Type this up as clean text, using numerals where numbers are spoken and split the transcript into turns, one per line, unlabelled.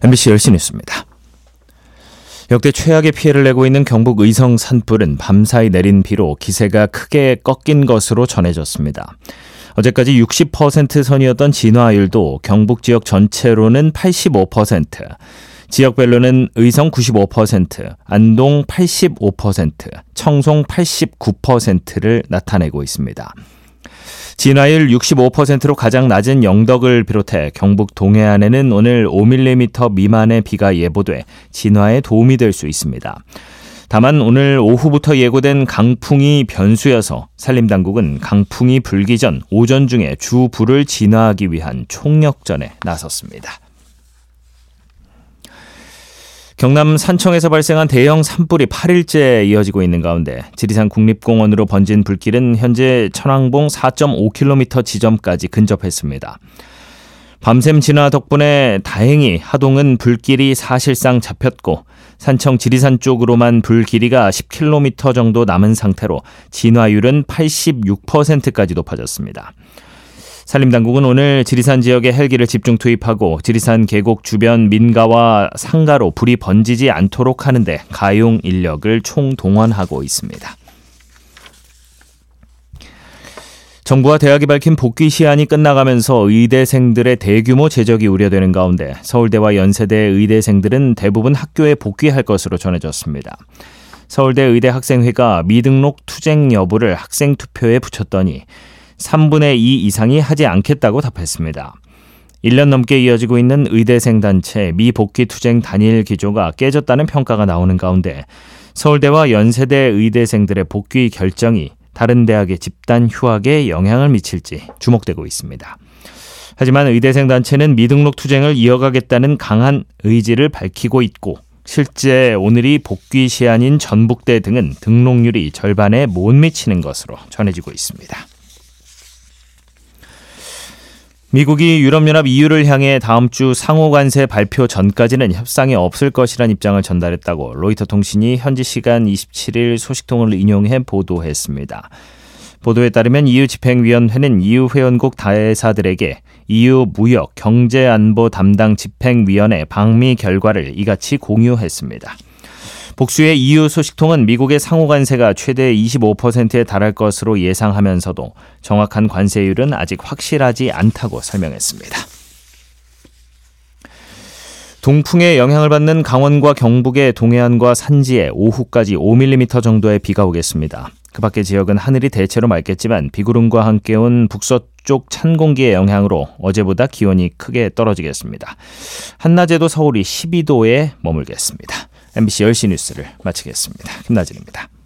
MBC 열시 뉴스입니다. 역대 최악의 피해를 내고 있는 경북 의성 산불은 밤사이 내린 비로 기세가 크게 꺾인 것으로 전해졌습니다. 어제까지 60% 선이었던 진화율도 경북 지역 전체로는 85%, 지역별로는 의성 95%, 안동 85%, 청송 89%를 나타내고 있습니다. 진화율 65%로 가장 낮은 영덕을 비롯해 경북 동해안에는 오늘 5mm 미만의 비가 예보돼 진화에 도움이 될 수 있습니다. 다만 오늘 오후부터 예고된 강풍이 변수여서 산림당국은 강풍이 불기 전 오전 중에 주 불을 진화하기 위한 총력전에 나섰습니다. 경남 산청에서 발생한 대형 산불이 8일째 이어지고 있는 가운데 지리산 국립공원으로 번진 불길은 현재 천왕봉 4.5km 지점까지 근접했습니다. 밤샘 진화 덕분에 다행히 하동은 불길이 사실상 잡혔고 산청 지리산 쪽으로만 불 길이가 10km 정도 남은 상태로 진화율은 86%까지 높아졌습니다. 산림당국은 오늘 지리산 지역에 헬기를 집중 투입하고 지리산 계곡 주변 민가와 상가로 불이 번지지 않도록 하는데 가용 인력을 총동원하고 있습니다. 정부와 대학이 밝힌 복귀 시한이 끝나가면서 의대생들의 대규모 재적이 우려되는 가운데 서울대와 연세대 의대생들은 대부분 학교에 복귀할 것으로 전해졌습니다. 서울대 의대학생회가 미등록 투쟁 여부를 학생투표에 붙였더니 3분의 2 이상이 하지 않겠다고 답했습니다. 1년 넘게 이어지고 있는 의대생 단체 미복귀 투쟁 단일 기조가 깨졌다는 평가가 나오는 가운데 서울대와 연세대 의대생들의 복귀 결정이 다른 대학의 집단 휴학에 영향을 미칠지 주목되고 있습니다. 하지만 의대생 단체는 미등록 투쟁을 이어가겠다는 강한 의지를 밝히고 있고 실제 오늘이 복귀 시한인 전북대 등은 등록률이 절반에 못 미치는 것으로 전해지고 있습니다. 미국이 유럽연합 EU를 향해 다음 주 상호관세 발표 전까지는 협상이 없을 것이란 입장을 전달했다고 로이터 통신이 현지 시간 27일 소식통을 인용해 보도했습니다. 보도에 따르면 EU 집행위원회는 EU 회원국 다회사들에게 EU 무역 경제안보 담당 집행위원회 방미 결과를 이같이 공유했습니다. 복수의 EU 소식통은 미국의 상호관세가 최대 25%에 달할 것으로 예상하면서도 정확한 관세율은 아직 확실하지 않다고 설명했습니다. 동풍의 영향을 받는 강원과 경북의 동해안과 산지에 오후까지 5mm 정도의 비가 오겠습니다. 그 밖의 지역은 하늘이 대체로 맑겠지만 비구름과 함께 온 북서쪽 찬 공기의 영향으로 어제보다 기온이 크게 떨어지겠습니다. 한낮에도 서울이 12도에 머물겠습니다. MBC 열시 뉴스를 마치겠습니다. 김나진입니다.